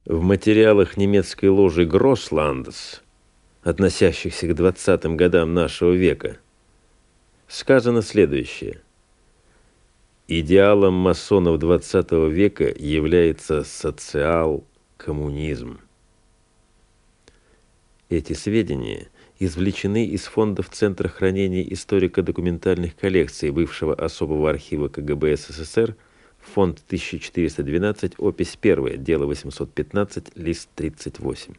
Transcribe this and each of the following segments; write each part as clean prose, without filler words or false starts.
В материалах немецкой ложи Гросландс, относящихся к 20-м годам нашего века, сказано следующее. Идеалом масонов 20 века является социал-коммунизм. Эти сведения извлечены из фондов Центра хранения историко-документальных коллекций бывшего особого архива КГБ СССР, фонд 1412, опись 1, дело 815, лист 38.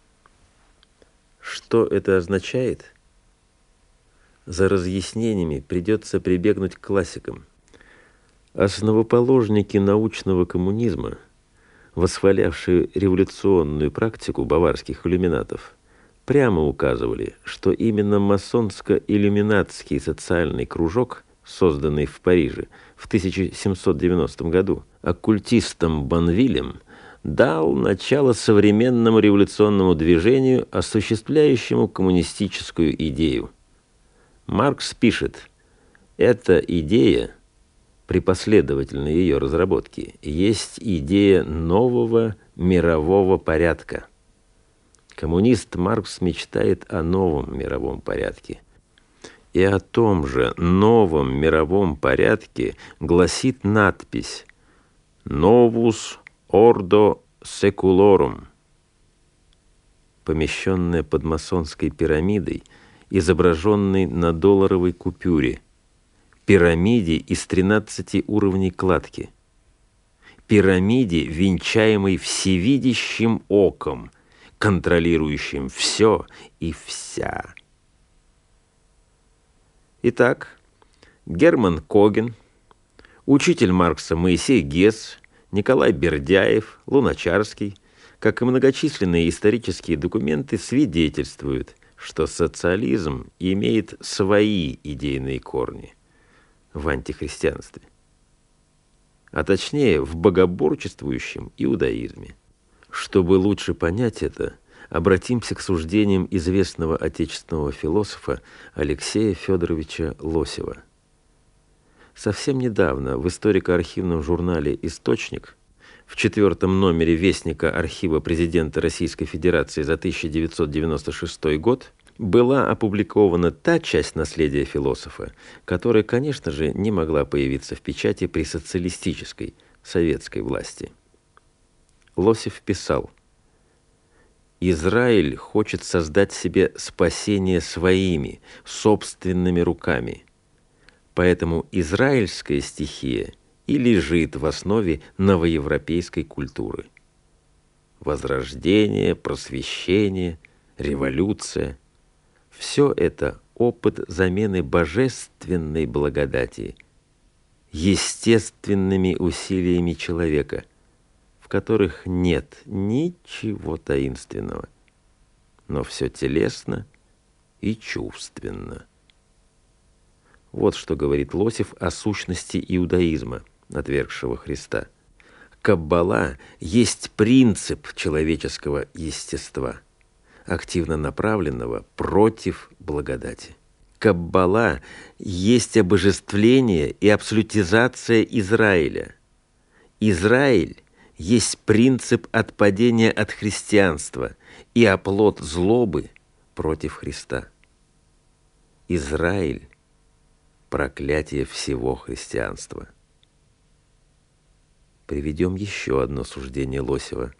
Что это означает? За разъяснениями придется прибегнуть к классикам. Основоположники научного коммунизма, восхвалявшие революционную практику баварских иллюминатов, прямо указывали, что именно масонско-иллюминатский социальный кружок, созданный в Париже в 1790 году оккультистом Бонвилем, дал начало современному революционному движению, осуществляющему коммунистическую идею. Маркс пишет, эта идея, при последовательной ее разработке, есть идея нового мирового порядка. Коммунист Маркс мечтает о новом мировом порядке. И о том же новом мировом порядке гласит надпись «Novus Ordo Secularum», помещенная под масонской пирамидой, изображенной на долларовой купюре, пирамиде из 13 уровней кладки, пирамиде, венчаемой всевидящим оком, контролирующим все и вся. Итак, Герман Коген, учитель Маркса Моисей Гесс, Николай Бердяев, Луначарский, как и многочисленные исторические документы, свидетельствуют, что социализм имеет свои идейные корни в антихристианстве, а точнее в богоборчествующем иудаизме. Чтобы лучше понять это, обратимся к суждениям известного отечественного философа Алексея Федоровича Лосева. Совсем недавно в историко-архивном журнале «Источник» в 4-м номере Вестника архива президента Российской Федерации за 1996 год была опубликована та часть наследия философа, которая, конечно же, не могла появиться в печати при социалистической, советской власти. Лосев писал: «Израиль хочет создать себе спасение своими, собственными руками. Поэтому израильская стихия и лежит в основе новоевропейской культуры. Возрождение, просвещение, революция – все это опыт замены божественной благодати естественными усилиями человека, в которых нет ничего таинственного, но все телесно и чувственно». Вот что говорит Лосев о сущности иудаизма, отвергшего Христа. Каббала есть принцип человеческого естества, активно направленного против благодати. Каббала есть обожествление и абсолютизация Израиля. Израиль есть принцип отпадения от христианства и оплот злобы против Христа. Израиль – проклятие всего христианства. Приведем еще одно суждение Лосева.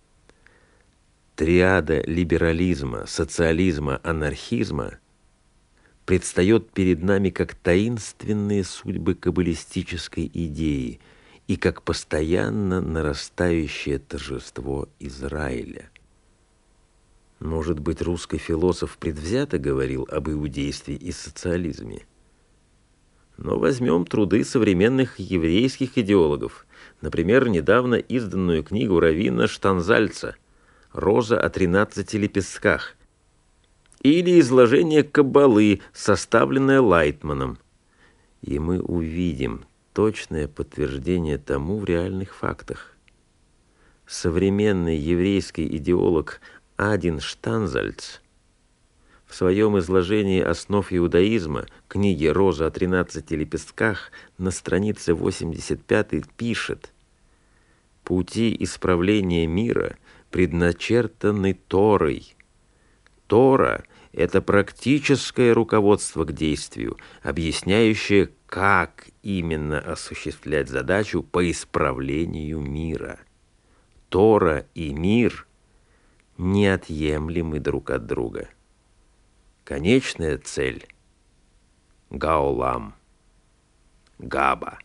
Триада либерализма, социализма, анархизма предстает перед нами как таинственные судьбы каббалистической идеи и как постоянно нарастающее торжество Израиля. Может быть, русский философ предвзято говорил об иудействе и социализме? Но возьмем труды современных еврейских идеологов, например, недавно изданную книгу раввина Штанзальца «Роза о 13 лепестках» или изложение Каббалы, составленное Лайтманом. И мы увидим точное подтверждение тому в реальных фактах. Современный еврейский идеолог Адин Штанзальц в своем изложении основ иудаизма, книге «Роза о 13 лепестках» на странице 85 пишет: «Пути исправления мира предначертаны Торой. Тора – это практическое руководство к действию, объясняющее, как именно осуществлять задачу по исправлению мира. Тора и мир неотъемлемы друг от друга. Конечная цель – гаолам, габа,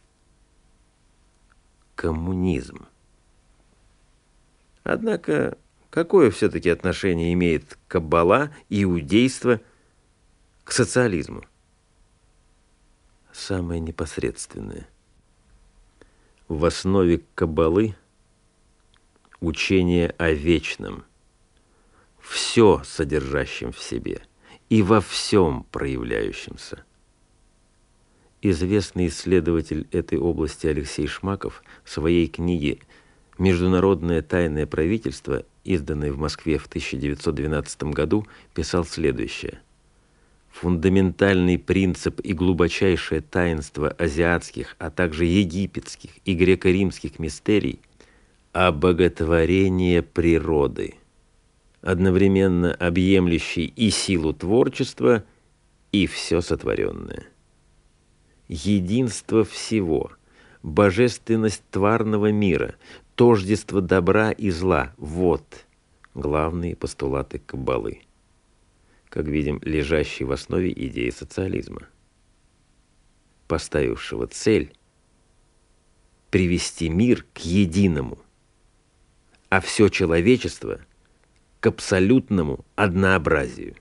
коммунизм. Однако, какое все-таки отношение имеет каббала, иудейство к социализму? Самое непосредственное. В основе каббалы учение о вечном, все содержащем в себе и во всем проявляющемся. Известный исследователь этой области Алексей Шмаков в своей книге «Международное тайное правительство», изданной в Москве в 1912 году, писал следующее. Фундаментальный принцип и глубочайшее таинство азиатских, а также египетских и греко-римских мистерий – обоготворение природы, одновременно объемлющей и силу творчества, и все сотворенное. Единство всего, божественность тварного мира, тождество добра и зла – вот главные постулаты каббалы, как видим, лежащие в основе идеи социализма, поставившего цель привести мир к единому, а все человечество к абсолютному однообразию.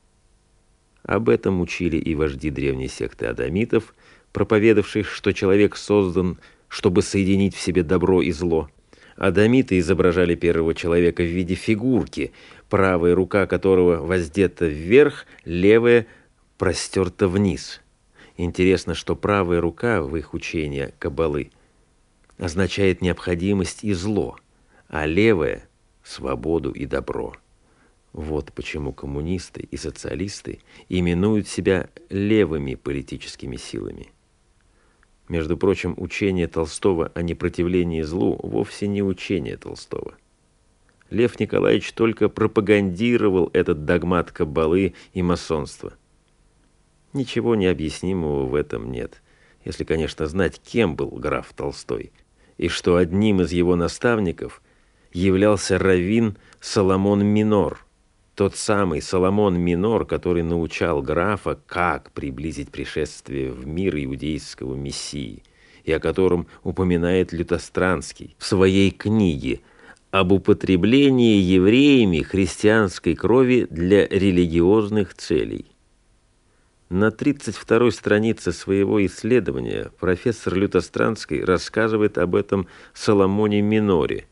Об этом учили и вожди древней секты адамитов, проповедовавших, что человек создан, чтобы соединить в себе добро и зло. Адамиты изображали первого человека в виде фигурки, правая рука которого воздета вверх, левая простерта вниз. Интересно, что правая рука в их учении каббалы означает необходимость и зло, а левая – свободу и добро. Вот почему коммунисты и социалисты именуют себя левыми политическими силами. Между прочим, учение Толстого о непротивлении злу вовсе не учение Толстого. Лев Николаевич только пропагандировал этот догмат каббалы и масонства. Ничего необъяснимого в этом нет, если, конечно, знать, кем был граф Толстой, и что одним из его наставников являлся раввин Соломон Минор, тот самый Соломон Минор, который научал графа, как приблизить пришествие в мир иудейского мессии, и о котором упоминает Лютостранский в своей книге об употреблении евреями христианской крови для религиозных целей. На 32-й странице своего исследования профессор Лютостранский рассказывает об этом Соломоне Миноре,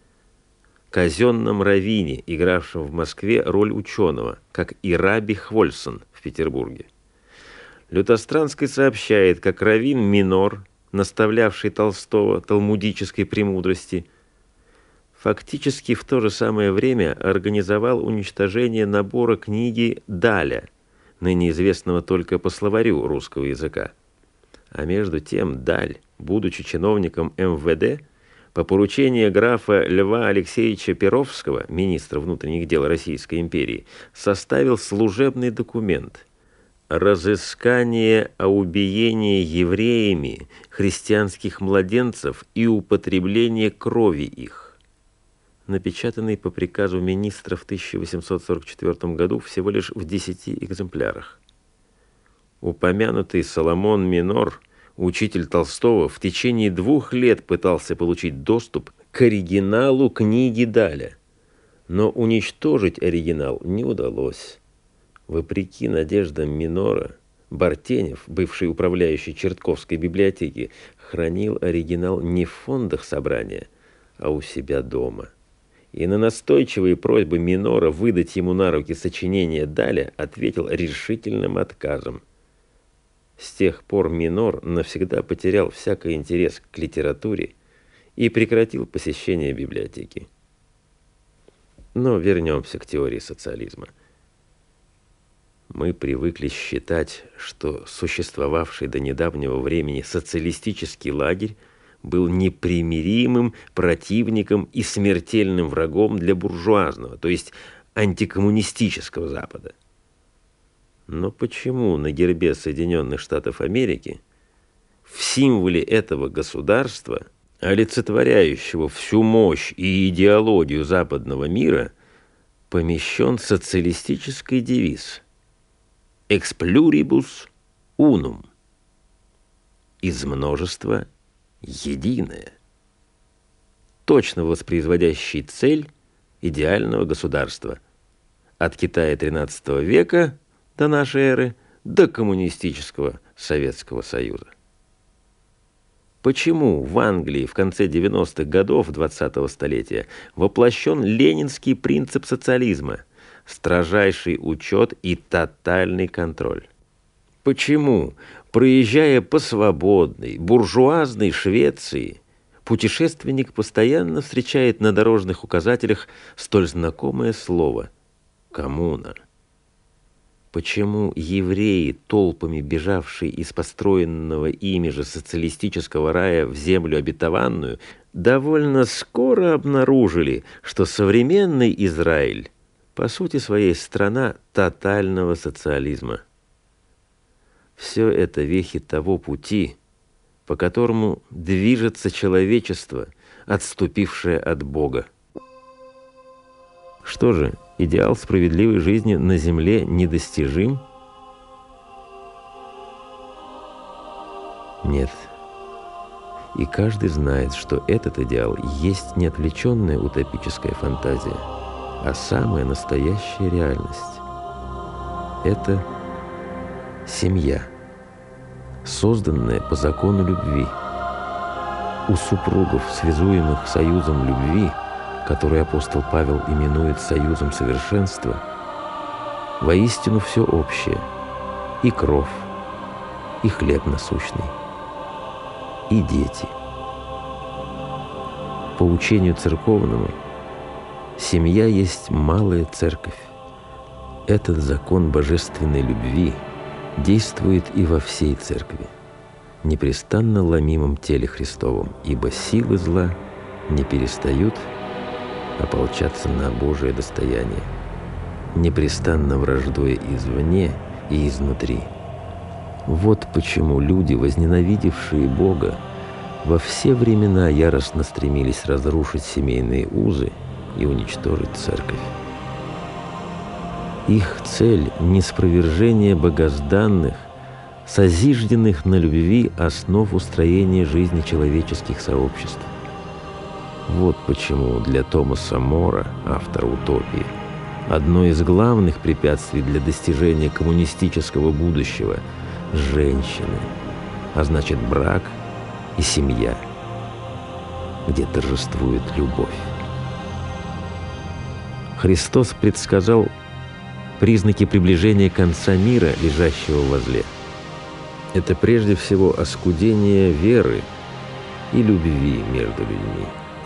казенном раввине, игравшем в Москве роль ученого, как и Раби Хвольсон в Петербурге. Лютостранский сообщает, как раввин Минор, наставлявший Толстого талмудической премудрости, фактически в то же самое время организовал уничтожение набора книги Даля, ныне известного только по словарю русского языка. А между тем Даль, будучи чиновником МВД, по поручению графа Льва Алексеевича Перовского, министра внутренних дел Российской империи, составил служебный документ «Разыскание о убиении евреями христианских младенцев и употребление крови их», напечатанный по приказу министра в 1844 году всего лишь в 10 экземплярах. Упомянутый Соломон Минор, учитель Толстого, в течение 2 лет пытался получить доступ к оригиналу книги Даля, но уничтожить оригинал не удалось. Вопреки надеждам Минора, Бартенев, бывший управляющий Чертковской библиотеки, хранил оригинал не в фондах собрания, а у себя дома. И на настойчивые просьбы Минора выдать ему на руки сочинение Даля ответил решительным отказом. С тех пор Минор навсегда потерял всякий интерес к литературе и прекратил посещение библиотеки. Но вернемся к теории социализма. Мы привыкли считать, что существовавший до недавнего времени социалистический лагерь был непримиримым противником и смертельным врагом для буржуазного, то есть антикоммунистического Запада. Но почему на гербе Соединенных Штатов Америки, в символе этого государства, олицетворяющего всю мощь и идеологию западного мира, помещен социалистический девиз «Ex pluribus unum» – «Из множества единое», точно воспроизводящий цель идеального государства от Китая XIII века до нашей эры до коммунистического Советского Союза. Почему в Англии в конце 90-х годов 20-го столетия воплощен ленинский принцип социализма – строжайший учет и тотальный контроль? Почему, проезжая по свободной, буржуазной Швеции, путешественник постоянно встречает на дорожных указателях столь знакомое слово «коммуна»? Почему евреи, толпами бежавшие из построенного ими же социалистического рая в землю обетованную, довольно скоро обнаружили, что современный Израиль по сути своей страна тотального социализма? Все это вехи того пути, по которому движется человечество, отступившее от Бога. Что же, идеал справедливой жизни на земле недостижим? Нет. И каждый знает, что этот идеал есть не отвлеченная утопическая фантазия, а самая настоящая реальность. Это семья, созданная по закону любви. У супругов, связуемых союзом любви, который апостол Павел именует союзом совершенства, воистину все общее: и кровь, и хлеб насущный, и дети. По учению церковному, семья есть малая церковь. Этот закон божественной любви действует и во всей церкви, непрестанно ломимом теле Христовом, ибо силы зла не перестают ополчаться на Божие достояние, непрестанно враждуя извне и изнутри. Вот почему люди, возненавидевшие Бога, во все времена яростно стремились разрушить семейные узы и уничтожить церковь. Их цель – ниспровержение богозданных, созижденных на любви основ устроения жизни человеческих сообществ. Вот почему для Томаса Мора, автора «Утопии», одно из главных препятствий для достижения коммунистического будущего – женщины, а значит брак и семья, где торжествует любовь. Христос предсказал признаки приближения конца мира, лежащего возле. Это прежде всего оскудение веры и любви между людьми.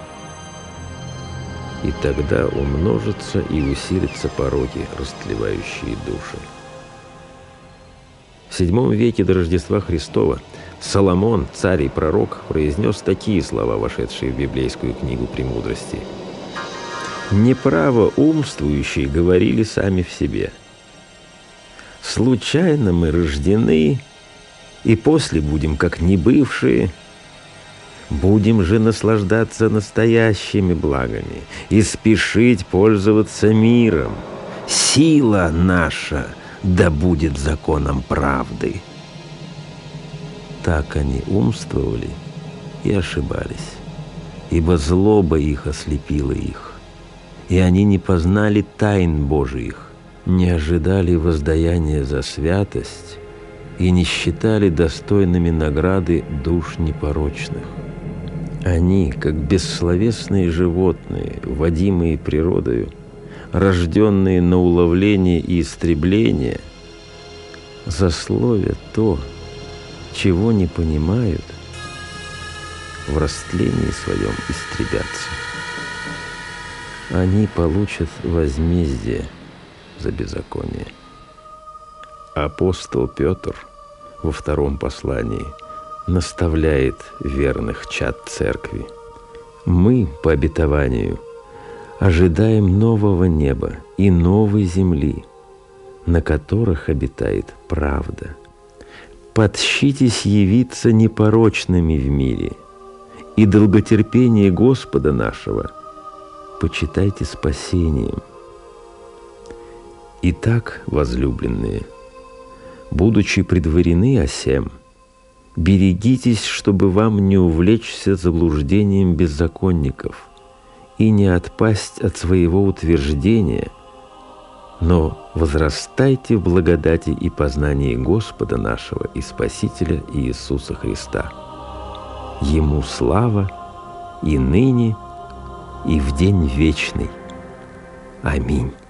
И тогда умножатся и усилятся пороки, растлевающие души. В VII веке до Рождества Христова Соломон, царь и пророк, произнес такие слова, вошедшие в библейскую книгу «Премудрости». «Неправо умствующие говорили сами в себе: случайно мы рождены, и после будем как небывшие. Будем же наслаждаться настоящими благами и спешить пользоваться миром. Сила наша да будет законом правды». Так они умствовали и ошибались, ибо злоба их ослепила их, и они не познали тайн Божиих, не ожидали воздаяния за святость и не считали достойными награды душ непорочных. Они, как бессловесные животные, водимые природою, рожденные на уловление и истребление, злословят то, чего не понимают, в растлении своем истребятся. Они получат возмездие за беззаконие. Апостол Петр во втором послании наставляет верных чад Церкви. Мы, по обетованию, ожидаем нового неба и новой земли, на которых обитает правда. Подщитесь явиться непорочными в мире, и долготерпение Господа нашего почитайте спасением. Итак, возлюбленные, будучи предварены о сем, берегитесь, чтобы вам не увлечься заблуждением беззаконников и не отпасть от своего утверждения, но возрастайте в благодати и познании Господа нашего и Спасителя Иисуса Христа. Ему слава и ныне, и в день вечный. Аминь.